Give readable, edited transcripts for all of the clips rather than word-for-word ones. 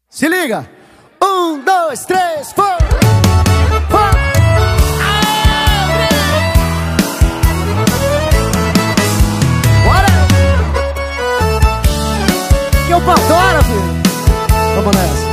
Se liga! 1, 2, 3, 4! Bora! Que eu patora, filho! Vamos nessa!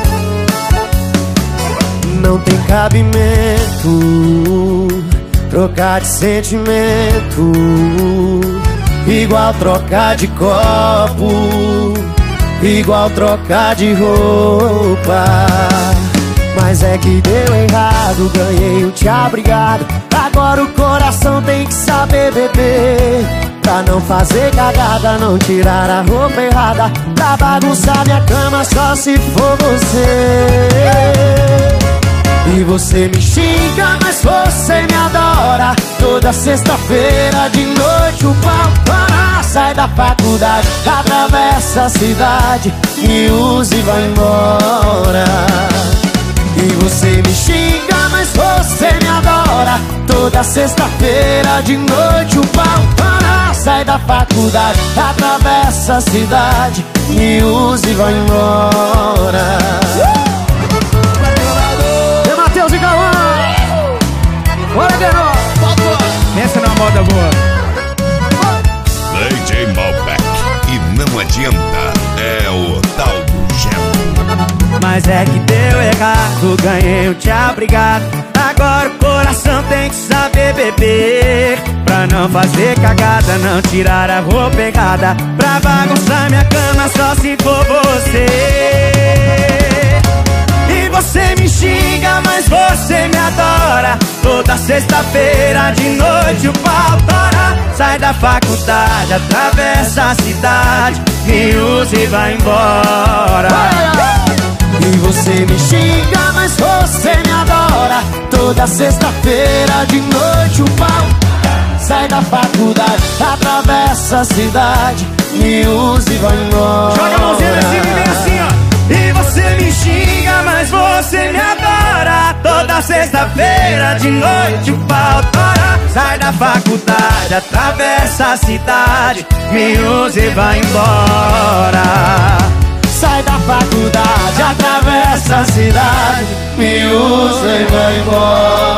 Não tem cabimento trocar de sentimento, igual trocar de copo, igual trocar de roupa. Mas é que deu errado, ganhei o te obrigado. Agora o coração tem que saber beber, pra não fazer cagada, não tirar a roupa errada, pra bagunçar minha cama só se for você. E você me xinga, mas você me adora. Toda sexta-feira de noite o pau para. Sai da faculdade, atravessa a cidade, me usa e vai embora. E você me xinga, mas você me adora. Toda sexta-feira de noite o pau para. Sai da faculdade, atravessa a cidade, me usa e vai embora. Matheus e Cauã! Bora, Denô! Pensa numa moda boa. DJ Malbec. E não adianta, é o tal do gelo. Mas é que deu errado, ganhei o te obrigado. Agora o coração tem que saber beber, pra não fazer cagada, não tirar a roupa errada, pra bagunçar minha cama só se for você. E você me xinga, mas você me adora. Toda sexta-feira de noite o pau tora. Sai da faculdade, atravessa a cidade, me usa e vai embora. E você me xinga, mas você me adora. Toda sexta-feira de noite o pau. Sai da faculdade, atravessa a cidade, me usa e vai embora. Joga a mãozinha assim e vem assim, ó. E você me xinga, mas você me adora. Toda sexta-feira de noite o pau tora. Sai da faculdade, atravessa a cidade, me usa e vai embora. Sai da faculdade, atravessa a cidade, me usa e vai embora.